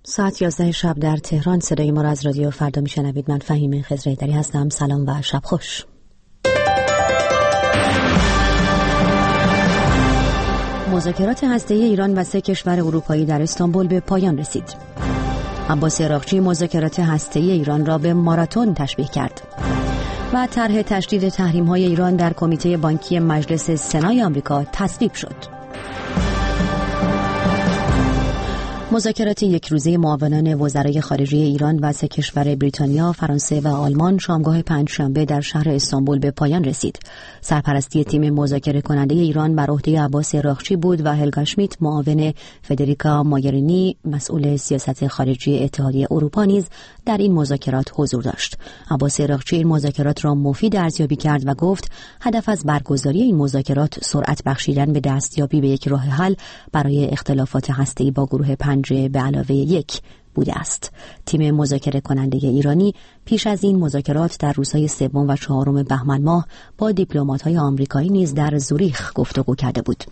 ساعت 11 شب در تهران صدای ما را از رادیو فردا میشنوید. من فهیم خضرایدری هستم. سلام و شب خوش. مذاکرات هسته‌ای ایران و 3 کشور اروپایی در استانبول به پایان رسید. عباس عراقچی مذاکرات هسته‌ای ایران را به ماراتون تشبیه کرد. و طرح تشدید تحریم‌های ایران در کمیته بانکی مجلس سنای آمریکا تصویب شد. مذاکرات یک روزه معاونان وزرای خارجه ایران و 3 کشور بریتانیا، فرانسه و آلمان شامگاه پنجشنبه در شهر استانبول به پایان رسید. سرپرستی تیم مذاکره کننده ایران بر عهده عباس عراقچی بود و هلگا شمیت معاون فدریکا ماگرینی مسئول سیاست خارجی اتحادیه اروپا نیز در این مذاکرات حضور داشت. عباس عراقچی این مذاکرات را مفید ارزیابی کرد و گفت هدف از برگزاری این مذاکرات سرعت بخشیدن به دستیابی به یک راه حل برای اختلافات هسته‌ای با گروه 5 به علاوه 1 بوده است. تیم مذاکره کننده ایرانی پیش از این مذاکرات در روزهای 3 و 4 بهمن ماه با دیپلمات‌های آمریکایی نیز در زوریخ گفتگو کرده بود.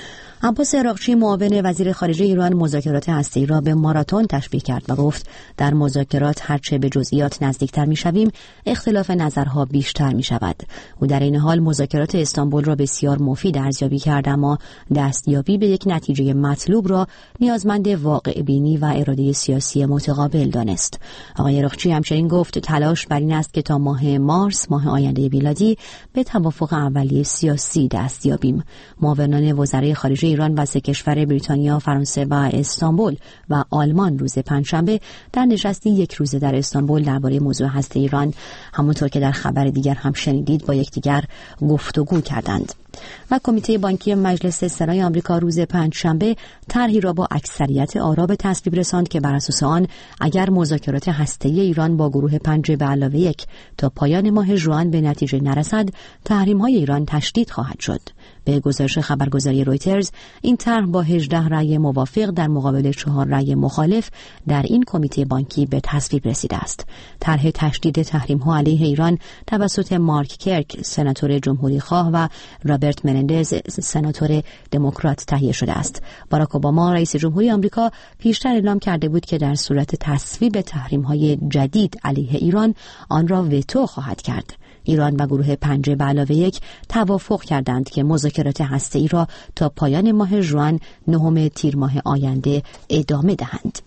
عباس عراقچی معاون وزیر خارجه ایران مذاکرات هسته‌ای را به ماراتون تشبیه کرد و گفت در مذاکرات هرچه به جزئیات نزدیکتر می‌شویم اختلاف نظرها بیشتر می‌شود. او در این حال مذاکرات استانبول را بسیار مفید ارزیابی کرد، اما دستیابی به یک نتیجه مطلوب را نیازمند واقع بینی و اراده سیاسی متقابل دانست. آقای عراقچی همچنین گفت تلاش بر این است که تا ماه مارس، ماه آینده میلادی، به توافق اولیه سیاسی دست یابیم. معاونان وزرای خارجه ایران و 3 کشور بریتانیا، فرانسه و استانبول و آلمان روز پنجشنبه در نشستی یک روزه در استانبول درباره موضوع هسته ایران، همونطور که در خبر دیگر هم شنیدید، با یکدیگر گفتگو کردند. و کمیته بانکی مجلس سنای آمریکا روز پنجشنبه طرحی را با اکثریت آرا به تصویب رساند که بر اساس آن اگر مذاکرات هسته‌ای ایران با گروه 5 به علاوه 1 تا پایان ماه ژوئن به نتیجه نرسد، تحریم‌های ایران تشدید خواهد شد. به گزارش خبرگزاری رویترز، این طرح با 18 رأی موافق در مقابل 4 رأی مخالف در این کمیته بانکی به تصویب رسیده است. طرح تشدید تحریم‌ها علیه ایران توسط مارک کرک، سناتور جمهوری‌خواه، و رابرت منندز، سناتور دموکرات تهیه شده است. باراک اوباما رئیس جمهوری آمریکا پیشتر اعلام کرده بود که در صورت تصویب تحریم‌های جدید علیه ایران آن را وتو خواهد کرد. ایران و گروه 5 به علاوه 1 توافق کردند که مذاکرات هسته‌ای را تا پایان ماه ژوئن 9 تیر ماه آینده ادامه دهند.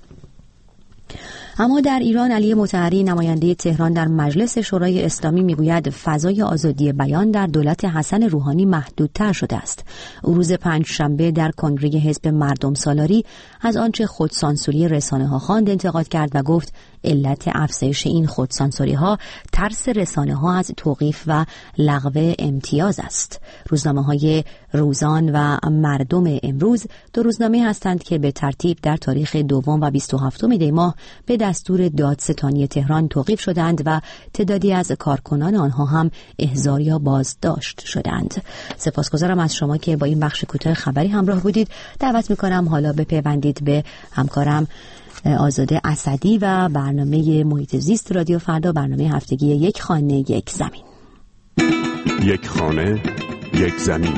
اما در ایران علی مطهری، نماینده تهران در مجلس شورای اسلامی، میگوید فضای آزادی بیان در دولت حسن روحانی محدودتر شده است. او روز پنجشنبه در کنگره حزب مردم سالاری از آنچه خودسانسوری رسانه‌ها خواند انتقاد کرد و گفت علت افزایش این خودسانسوری‌ها ترس رسانه‌ها از توقیف و لغو امتیاز است. روزنامه‌های روزان و مردم امروز 2 روزنامه هستند که به ترتیب در تاریخ 2 و 27 دی ماه به دستور دادستانی تهران توقیف شدند و تعدادی از کارکنان آنها هم احضار یا بازداشت شدند. سپاسگزارم از شما که با این بخش کوتاه خبری همراه بودید. دعوت می‌کنم حالا بپیوندید به همکارم آزاده اسدی و برنامه محیط زیست رادیو فردا، برنامه هفتگی یک خانه یک زمین. یک خانه یک زمین.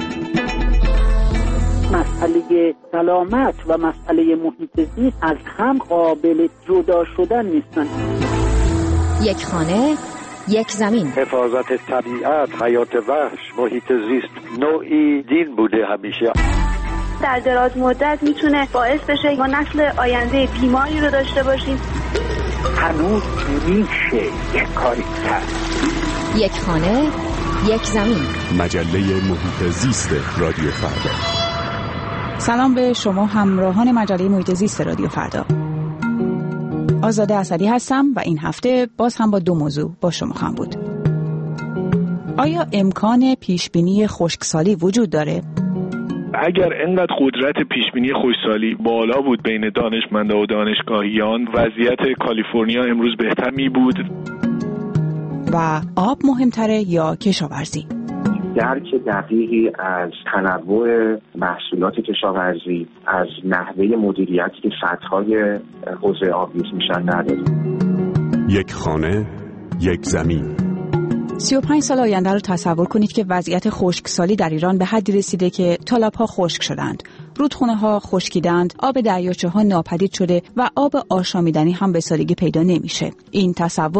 مسئله سلامت و مسئله محیط زیست از هم قابل جدا شدن نیستند. یک خانه یک زمین. حفاظت طبیعت، حیات وحش، محیط زیست نوعی دین بوده همیشه. در دراز مدت میتونه باعث بشه ما نسل آینده بیماری رو داشته باشیم. هنوز میشه یک کاری کرد. یک خانه یک زمین. مجله محیط زیست رادیو فردا. سلام به شما همراهان مجله محیط زیست رادیو فردا. آزاده اسدی هستم و این هفته باز هم با 2 موضوع با شما خواهم بود. آیا امکان پیشبینی خشکسالی وجود داره؟ اگر اینقدر قدرت پیشبینی خشکسالی بالا بود بین دانشمندا و دانشگاهیان، وضعیت کالیفرنیا امروز بهتر می بود. و آب مهمتره یا کشاورزی؟ درک دقیقی از تنوع محصولات کشاورزی، از نحوه مدیریتی که سطح‌های حوزه آبیز میشن نداریم. یک خانه یک زمین. 35 سال آینده رو تصور کنید که وضعیت خشکسالی در ایران به حدی رسیده که تالاب‌ها خشک شدند. رودخونه‌ها خشکیدند، آب دریاچه‌ها ناپدید شده و آب آشامیدنی هم به سادگی پیدا نمیشه. این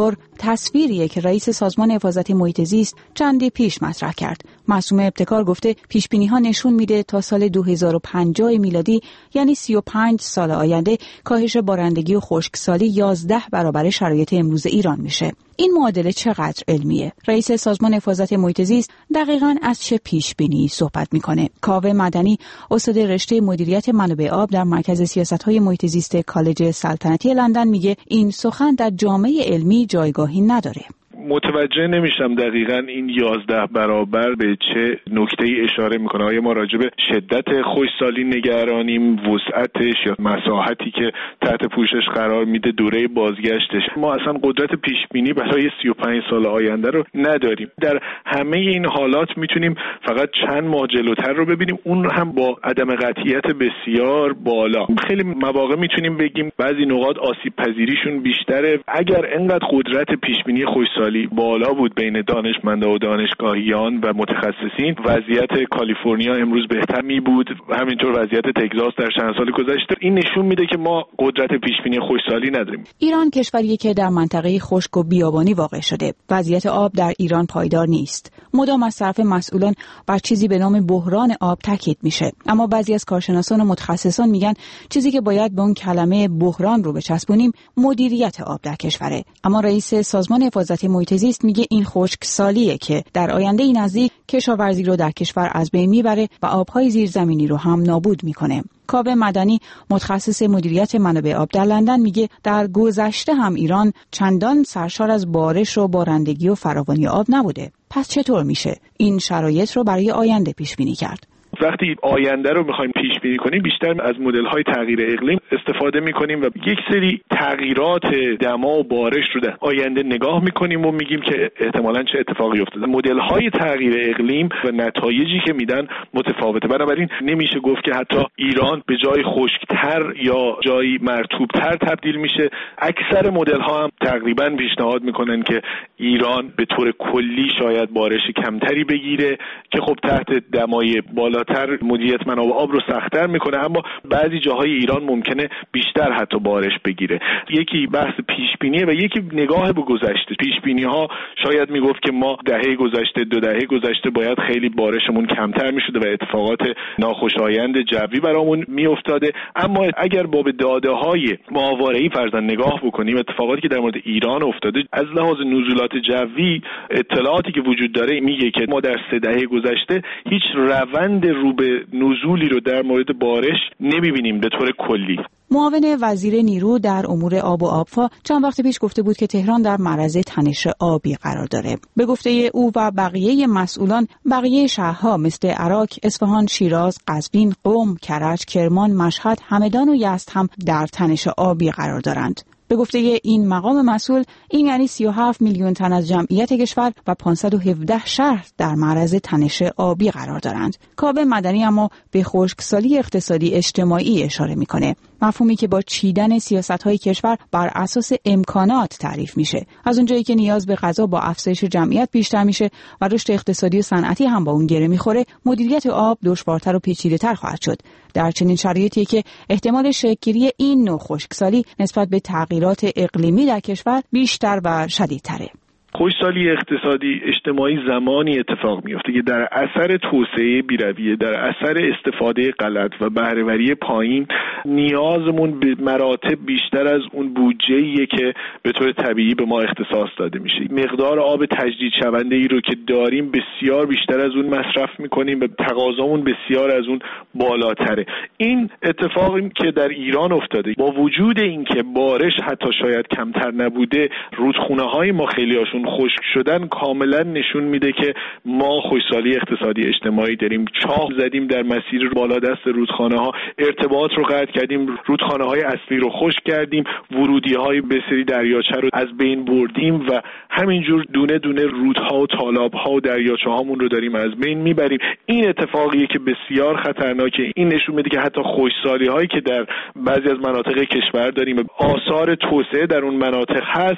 تصویریه که رئیس سازمان حفاظت محیط زیست چندی پیش مطرح کرد. معصومه ابتکار گفته پیش‌بینی‌ها نشون میده تا سال 2050 میلادی، یعنی 35 سال آینده، کاهش بارندگی و خشکسالی 11 برابر شرایط امروز ایران میشه. این معادله چقدر علمیه؟ رئیس سازمان حفاظت محیط زیست دقیقاً از چه پیش‌بینی صحبت میکنه؟ کاوه مدنی، استاد رشته مدیریت منابع آب در مرکز سیاست‌های محیط زیست کالج سلطنتی لندن میگه این سخن در جامعه علمی جایگاهی نداره. متوجه نمیشم دقیقاً این 11 برابر به چه نکته‌ای اشاره میکنه. آیا ما راجع به شدت خشکسالی نگرانیم، وسعتش یا مساحتی که تحت پوشش قرار میده، دوره بازگشتش؟ ما اصلا قدرت پیش بینی برای 35 سال آینده رو نداریم. در همه این حالات میتونیم فقط چند ماه جلوتر رو ببینیم، اون هم با عدم قطعیت بسیار بالا. خیلی مواقع میتونیم بگیم بعضی نقاط آسیب پذیریشون بیشتره. اگر انقدر قدرت پیش بینی خشکسالی بالا بود بین دانشمندا و دانشگاهیان و متخصصین، وضعیت کالیفرنیا امروز بهتر می بود، همینطور وضعیت تگزاس در چند سال گذشته. این نشون میده که ما قدرت پیش بینی خشکسالی نداریم. ایران کشوریه که در منطقه خشک و بیابانی واقع شده. وضعیت آب در ایران پایدار نیست. مدام از طرف مسئولان بر چیزی به نام بحران آب تاکید میشه، اما بعضی از کارشناسان و متخصصان میگن چیزی که باید به اون کلمه بحران رو بچسبونیم مدیریت آب در کشوره. اما رئیس سازمان حفاظت محیط زیست میگه این خشکسالیه که در آینده نزدیک کشاورزی رو در کشور از بین میبره و آبهای زیرزمینی رو هم نابود میکنه. کاوه مدنی، متخصص مدیریت منابع آب در لندن، میگه در گذشته هم ایران چندان سرشار از بارش و بارندگی و فراوانی آب نبوده. پس چطور میشه این شرایط رو برای آینده پیش بینی کرد؟ وقتی آینده رو میخوایم پیش بینی کنیم بیشتر از مدل‌های تغییر اقلیم استفاده میکنیم و یک سری تغییرات دما و بارش رو در آینده نگاه میکنیم و میگیم که احتمالاً چه اتفاقی افتاده. مدل‌های تغییر اقلیم و نتایجی که میدن متفاوته. بنابراین نمیشه گفت که حتی ایران به جای خشک‌تر یا جایی مرطوب‌تر تبدیل میشه. اکثر مدل‌ها هم تقریباً پیشنهاد میکنن که ایران به طور کلی شاید بارش کمتری بگیره که خب تحت دمای بالا مدیریت منابع آب رو سخت‌تر میکنه، اما بعضی جاهای ایران ممکنه بیشتر حتی بارش بگیره. یکی بحث پیشبینیه و یکی نگاه به گذشته. پیشبینی‌ها شاید میگفت که ما دهه گذشته، 2 دهه گذشته باید خیلی بارشمون کمتر میشده و اتفاقات ناخوشایند جوی برامون میافتاده، اما اگر با به داده‌های ماهواره‌ای فرضاً نگاه بکنیم، اتفاقاتی که در مورد ایران افتاده از لحاظ نزولات جوی، اطلاعاتی که وجود داره میگه که ما در 3 دهه گذشته هیچ روند رو به نزولی رو در مورد بارش نمیبینیم به طور کلی. معاون وزیر نیرو در امور آب و آبفا چند وقت پیش گفته بود که تهران در معرض تنش آبی قرار داره. به گفته او و بقیه مسئولان، بقیه شهرها مثل عراق، اصفهان، شیراز، قزوین، قم، کرج، کرمان، مشهد، همدان و یزد هم در تنش آبی قرار دارند. به گفته این مقام مسئول، این یعنی 37 میلیون تن از جمعیت کشور و 517 شهر در معرض تنش آبی قرار دارند. کاوه مدنی اما به خشکسالی اقتصادی اجتماعی اشاره میکنه، مفهومی که با چیدن سیاست‌های کشور بر اساس امکانات تعریف میشه. از اونجایی که نیاز به غذا با افزایش جمعیت بیشتر میشه و رشد اقتصادی و صنعتی هم با اون گره میخوره، مدیریت آب دشوارتر و پیچیده‌تر خواهد شد. در چنین شرایطی که احتمال شکل‌گیری این نوع خشکسالی نسبت به تغییرات اقلیمی در کشور بیشتر و شدیدتره. خشکسالی اقتصادی اجتماعی زمانی اتفاق میفته که در اثر توسعه بی‌رویه، در اثر استفاده غلط و بهره‌وری پایین، نیازمون به مراتب بیشتر از اون بودجه‌ایه که به طور طبیعی به ما اختصاص داده میشه. مقدار آب تجدید شونده ای رو که داریم بسیار بیشتر از اون مصرف میکنیم و تقاضامون بسیار از اون بالاتره. این اتفاقی که در ایران افتاده، با وجود اینکه بارش حتی شاید کمتر نبوده، رودخونه‌های ما خیلی‌هاشون خشک شدن، کاملا نشون میده که ما خشکسالی اقتصادی اجتماعی داریم. چاه زدیم در مسیر بالادست رودخانه ها، ارتباط رو قطع کردیم، رودخانه های اصلی رو خشک کردیم، ورودی های به سری دریاچه رو از بین بردیم و همینجور دونه دونه رودها و تالاب ها و دریاچه هامون رو داریم از بین میبریم. این اتفاقیه که بسیار خطرناکه. این نشون میده که حتی خشکسالی هایی که در بعضی از مناطق کشور داریم، آثار توسعه در اون مناطق هست،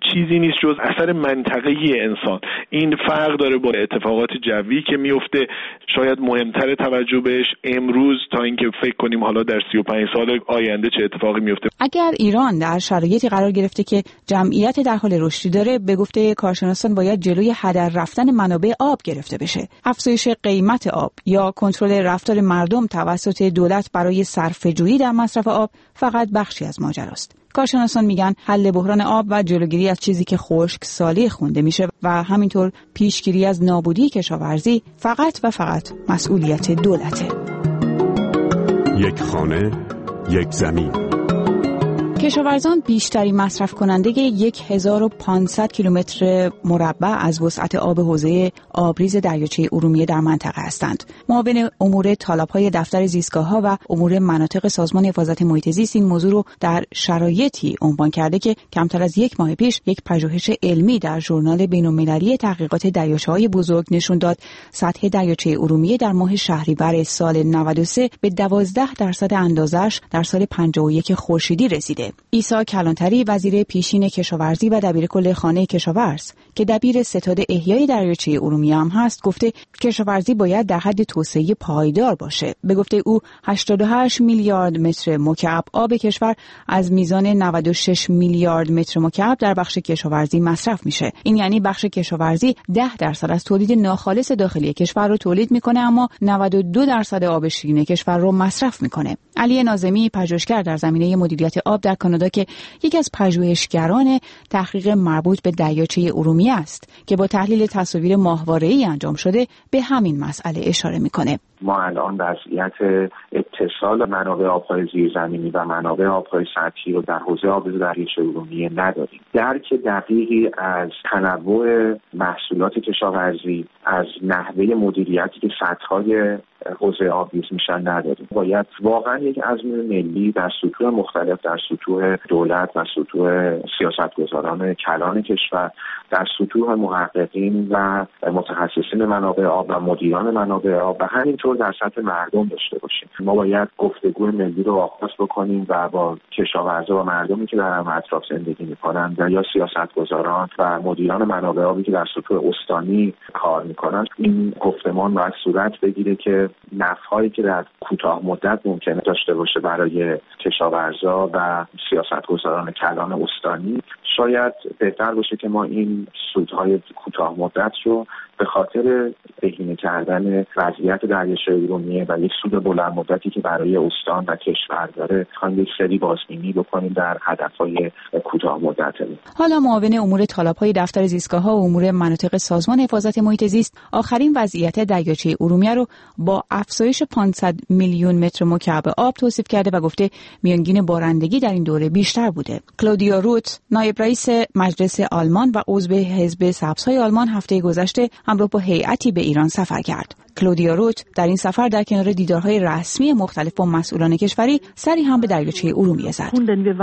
چیزی نیست جز اثر منطقی انسان. این فرق داره با اتفاقات جوی که میفته، شاید مهمتر توجه بهش امروز تا اینکه فکر کنیم حالا در 35 سال آینده چه اتفاقی میفته. اگر ایران در شرایطی قرار گرفته که جمعیت در حال رشدی داره، به گفته کارشناسان باید جلوی هدر رفتن منابع آب گرفته بشه. افزایش قیمت آب یا کنترل رفتار مردم توسط دولت برای صرفه‌جویی در مصرف آب فقط بخشی از ماجراست. کارشناسان میگن حل بحران آب و جلوگیری از چیزی که خشکسالی خونده میشه و همینطور پیشگیری از نابودی کشاورزی فقط و فقط مسئولیت دولته. یک خانه، یک زمین. کشاورزان بیشترین مصرف کننده 1500 کیلومتر مربع از وسعت آب حوزه آبریز دریاچه ارومیه در منطقه هستند. معاون امور تالاب‌های دفتر زیستگاه‌ها و امور مناطق سازمان حفاظت محیط زیست این موضوع رو در شرایطی عنوان کرده که کمتر از یک ماه پیش یک پژوهش علمی در ژورنال بین‌المللی تحقیقات دریاچه‌های بزرگ نشون داد سطح دریاچه ارومیه در ماه شهریور سال 93 به 12% اندازه‌اش در سال 51 خورشیدی رسیده. عیسی کلانتری وزیر پیشین کشاورزی و دبیرکل خانه کشاورز که دبیر ستاد احیای دریاچه ارومیه هم هست گفته کشاورزی باید در حد توسعه پایدار باشه. به گفته او 88 میلیارد متر مکعب آب کشور از میزان 96 میلیارد متر مکعب در بخش کشاورزی مصرف میشه. این یعنی بخش کشاورزی 10% از تولید ناخالص داخلی کشور رو تولید میکنه اما 92% آب شیرین کشور رو مصرف میکنه. علی ناظمی پژوهشگر در زمینه مدیریت آب در کانادا که یکی از پژوهشگران تحقیق مربوط به دریاچه ارومیه است که با تحلیل تصاویر ماهواره‌ای انجام شده به همین مسئله اشاره میکنه. ما الان وضعیت اتصال منابع آب‌های زیرزمینی و منابع آب‌های سطحی رو در حوزه آبریز دریاچه ارومیه نداریم. درک دقیقی از تنوع محصولات کشاورزی، از نحوه مدیریتی که سطح‌های حوزه آبریز میشن نداریم. باید واقعا یک عزم ملی در سطوح مختلف، در سطوح دولت و سطوح سیاستگزاران کلان کشور، در سطوح محققین و متخصصین منابع آب و مدیران منابع آب و همینطور در سطح مردم داشته باشیم. ما باید گفتگوی ملی رو آغاز بکنیم و با کشاورزا و مردمی که در هم اطراف زندگی میکنن و یا سیاستگزاران و مدیران منابع آبی که در سطوح استانی کار میکنن این گفتمان باید صورت بگیره که نفعهایی که در کوتاه مدت ممکنه داشته باشه برای کشاورزا و سیاستگزاران کلان استانی شاید بهتر باشه که ما این سودهای کوتاه مدت رو به خاطر بهینه کردن وضعیت دریاچه ارومیه و یک سود بلند مدتی که برای استان و کشور داره خواهیم یک سری بازبینی بکنیم در هدفهای کوتاه مدتمون. حالا معاون امور تالاب‌های دفتر زیستگاه‌ها و امور مناطق سازمان حفاظت محیط زیست آخرین وضعیت دریاچه ارومیه رو با افزایش 500 میلیون متر مکعب آب توصیف کرده و گفته میانگین بارندگی در این دوره بیشتر بوده. کلودیا روت نایب رئیس مجلس آلمان و عضو حزب سبزهای آلمان هفته گذشته همراه با هیئتی به ایران سفر کرد. کلودیا روت در این سفر در کنار دیدارهای رسمی مختلف با مسئولان کشوری سری هم به دریاچه ارومیه زد.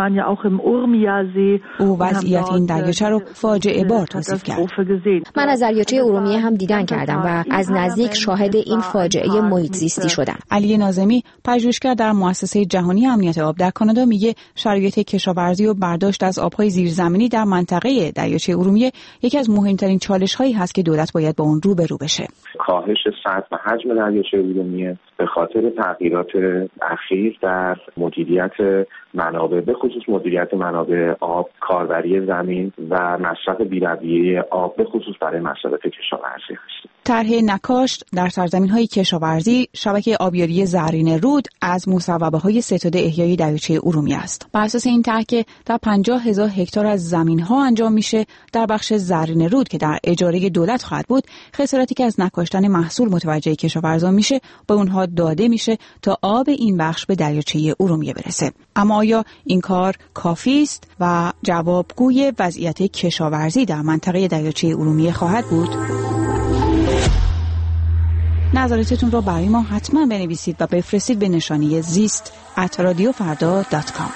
او وضعیت این دریاچه رو فاجعه بار توصیف کرد. من از دریاچه ارومیه هم دیدن کردم و از نزدیک شاهد این فاجعه محیط زیستی شدم. علی ناظمی پژوهشگر در مؤسسه جهانی امنیت آب در کانادا میگه شرایط کشاورزی و برداشت از آبهای زیرزمینی در منطقه دریاچه ارومیه یکی از مهمترین چالش‌هایی هست که دولت باید با اون روبرو بشه. کاهش سطح و حجم دریاچه ارومیه به خاطر تغییرات اخیر در مدیریت منابع به خصوص مدیریت منابع آب، کاربری زمین و مصرف بی‌رویه آب به خصوص برای مصارف کشاورزی است. طرح نکاشت در سرزمین‌های کشاورزی شبکه آبیاری زرین رود از مصوبه‌های ستاد احیای دریاچه ارومیه است. بر اساس این طرح که در 50,000 هکتار از زمین‌ها انجام میشه در بخش زرین رود که در اجاره دولت خواهد بود، خساراتی که از نکاشتن محصول متوجه کشاورزان میشه به اونها داده میشه تا آب این بخش به دریاچه ارومیه برسه. اما آیا این کار کافی است و جوابگوی وضعیت کشاورزی در منطقه دریاچه ارومیه خواهد بود؟ نظراتتون رو برای ما حتما بنویسید و بفرستید به نشانی zist@radiofarda.com.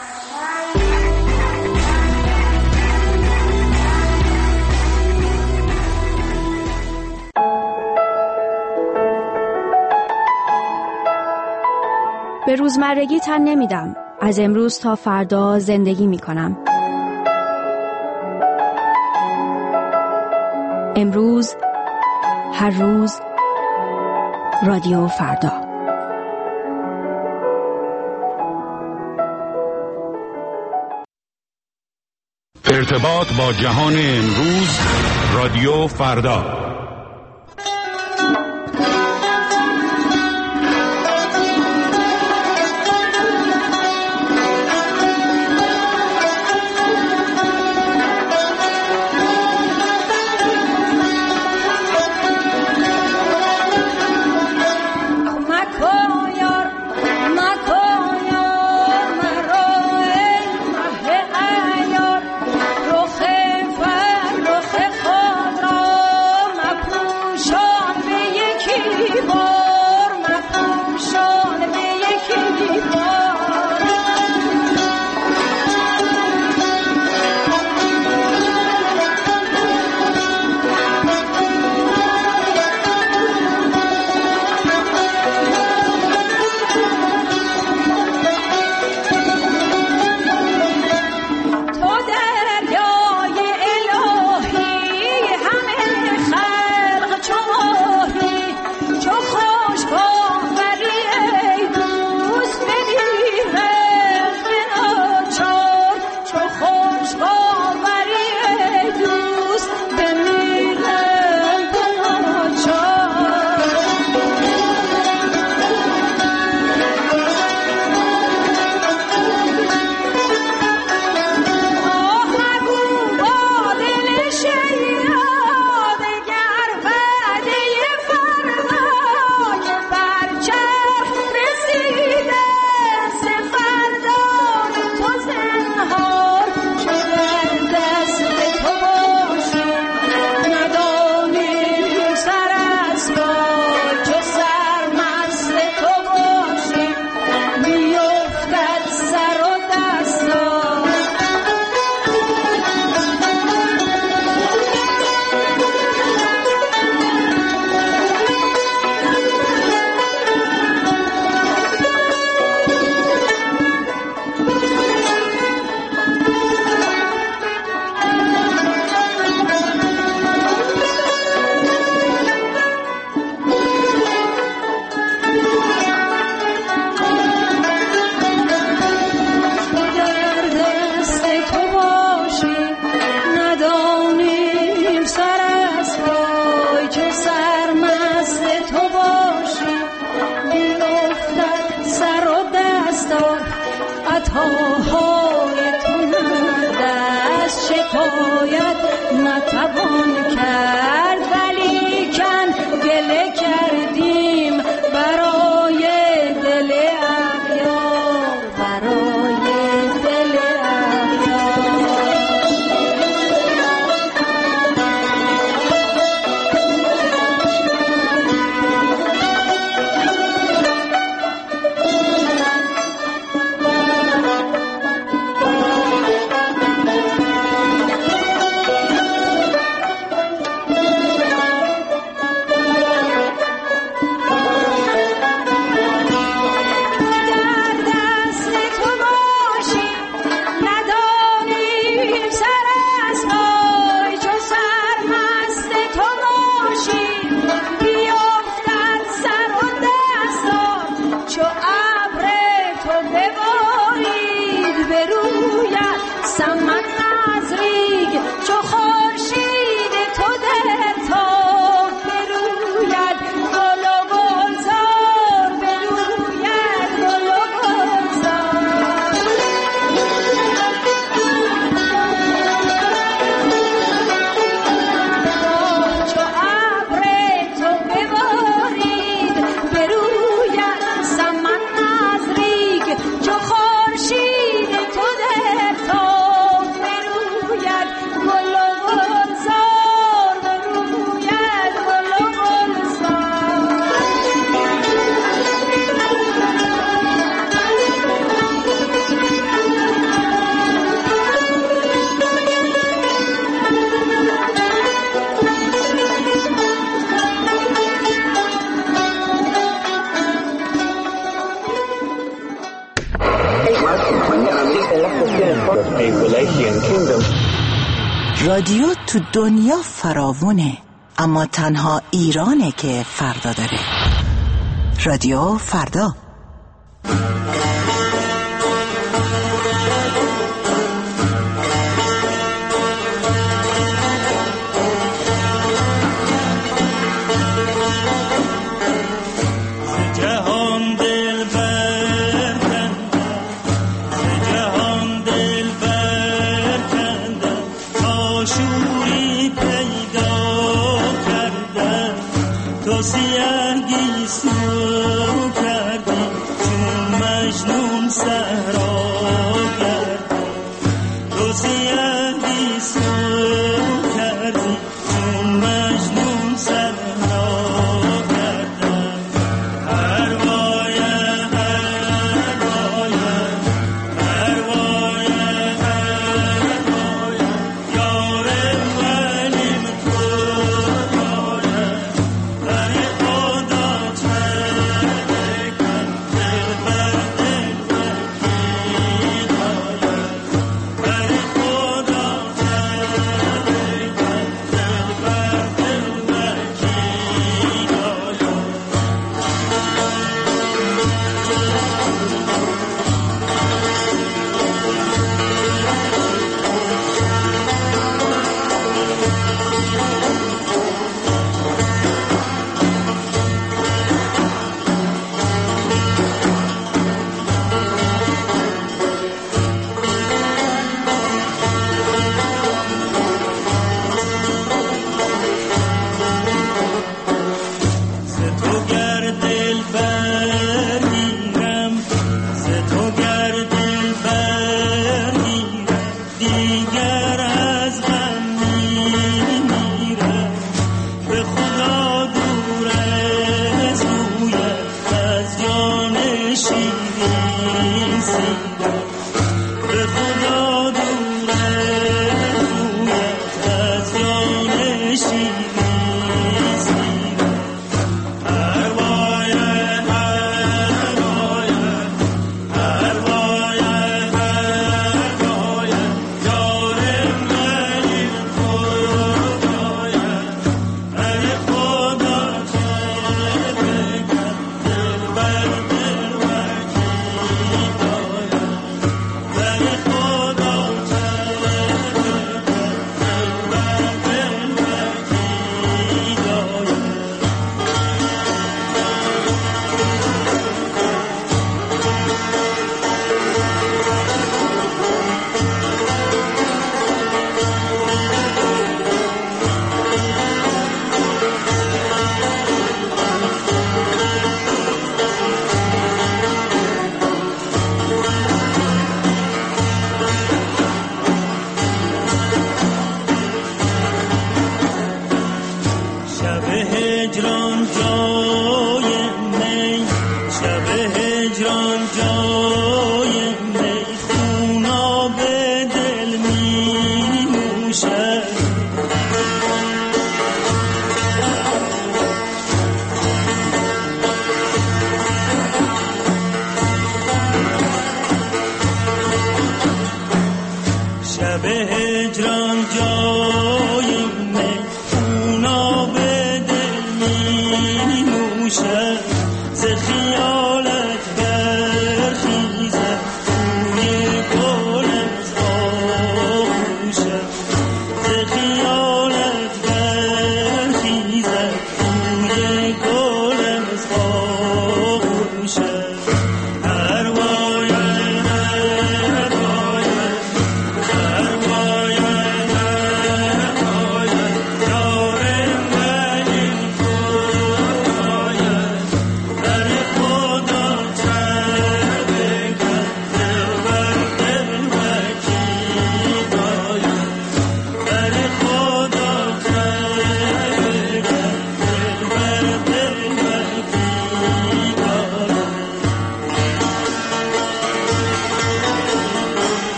به روزمرگی تن نمیدم. از امروز تا فردا زندگی میکنم. امروز، هر روز، رادیو فردا. ارتباط با جهان امروز، رادیو فردا. رادیو تو دنیا فراوونه. اما تنها ایرانه که فردا داره. رادیو فردا. سیاهی سو کردی چون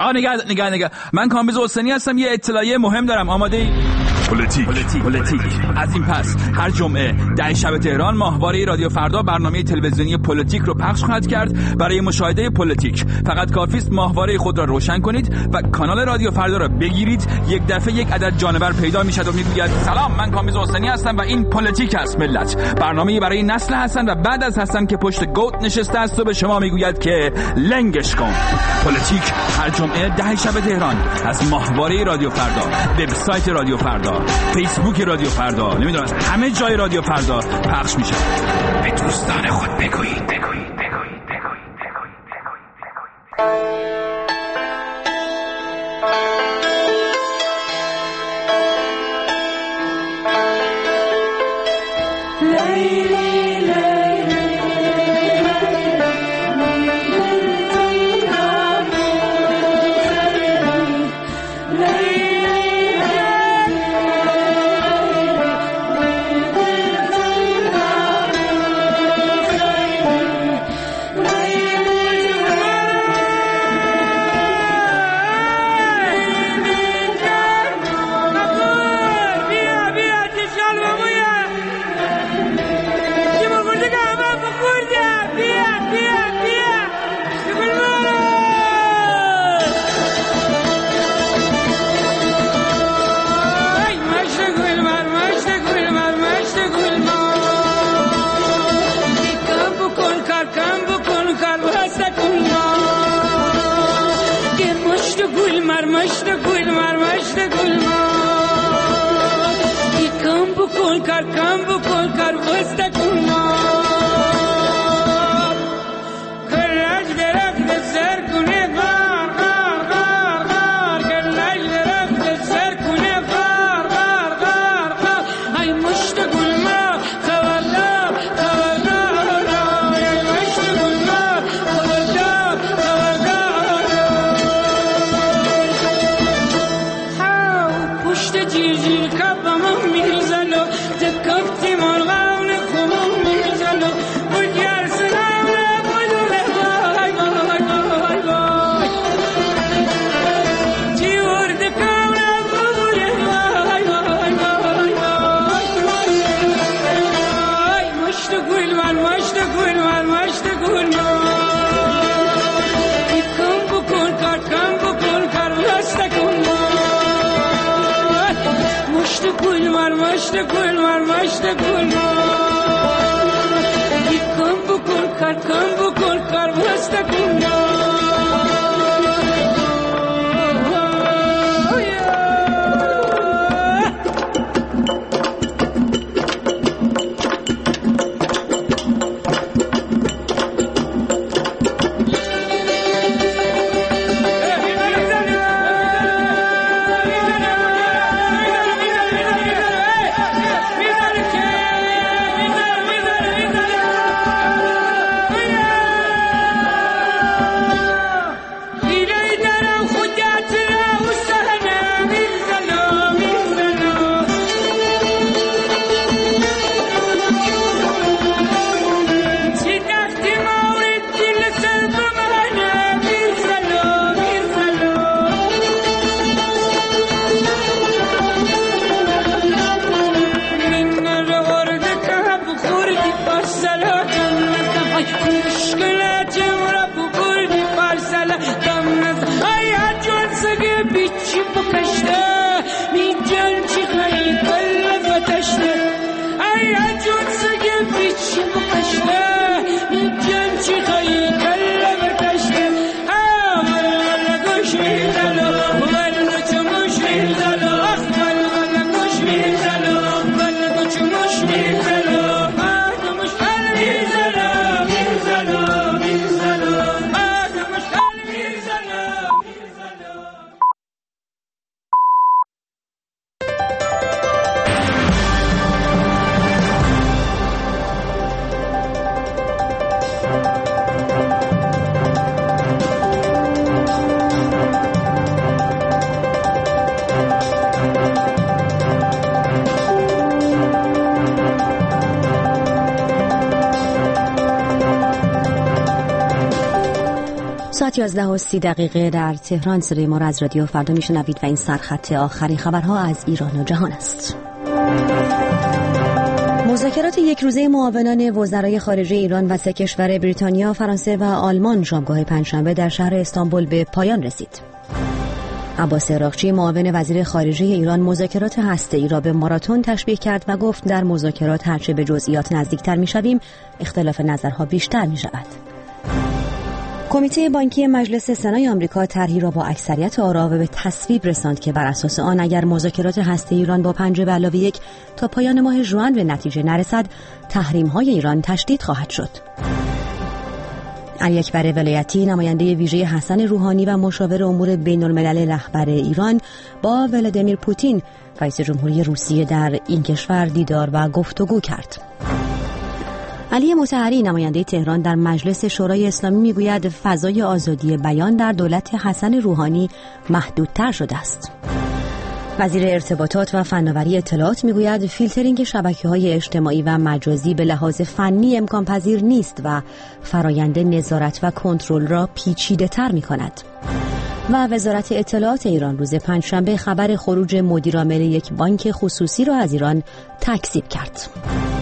نگه من کامبیز حسینی هستم. یه اطلاعیه مهم دارم. آماده ای؟ پلیتیک. از این پس هر جمعه 10 شب تهران ماهواره رادیو فردا برنامه تلویزیونی پلیتیک رو پخش خواهد کرد. برای مشاهده پلیتیک فقط کافی است ماهواره خود را روشن کنید و کانال رادیو فردا را بگیرید. یک دفعه یک عدد جانور پیدا میشد و میگوید سلام، من کامبیز حسینی هستم و این پلیتیک است ملت. برنامه‌ای برای نسل حسن و بعد از حسن که پشت گوت نشسته است و به شما میگوید که لنگش کن. پلیتیک هر جمعه 10 شب تهران از ماهواره رادیو فردا، وبسایت رادیو فردا، فیسبوک رادیو فردا، نمیدونم همه جای رادیو فردا پخش میشه. به دوستان خود بگویید. ساعت 11:30 در تهران صدای ما را از رادیو فردا میشنوید و این سرخط آخرین خبرها از ایران و جهان است. مذاکرات یک روزه معاونان وزرای خارجه ایران و سه کشور بریتانیا، فرانسه و آلمان شامگاه پنجشنبه در شهر استانبول به پایان رسید. عباس عراقچی معاون وزیر خارجه ایران مذاکرات هسته‌ای را به ماراتون تشبیه کرد و گفت در مذاکرات هرچه به جزئیات نزدیکتر می‌شویم اختلاف نظرها بیشتر می‌شود. کمیته بانکی مجلس سنای آمریکا طرحی را با اکثریت آرا به تصویب رساند که بر اساس آن اگر مذاکرات هسته‌ای ایران با 5+1 تا پایان ماه ژوئن به نتیجه نرسد، تحریم‌های ایران تشدید خواهد شد. علی اکبر ولایتی نماینده ویژه حسن روحانی و مشاور امور بین‌الملل رهبر ایران با ولادیمیر پوتین رئیس جمهوری روسیه در این کشور دیدار و گفتگو کرد. علی مطهری نماینده تهران در مجلس شورای اسلامی میگوید فضای آزادی بیان در دولت حسن روحانی محدودتر شده است. وزیر ارتباطات و فناوری اطلاعات میگوید فیلترینگ شبکه‌های اجتماعی و مجازی به لحاظ فنی امکان پذیر نیست و فرایند نظارت و کنترل را پیچیده‌تر می‌کند. و وزارت اطلاعات ایران روز پنجشنبه خبر خروج مدیرعامل یک بانک خصوصی را از ایران تکذیب کرد.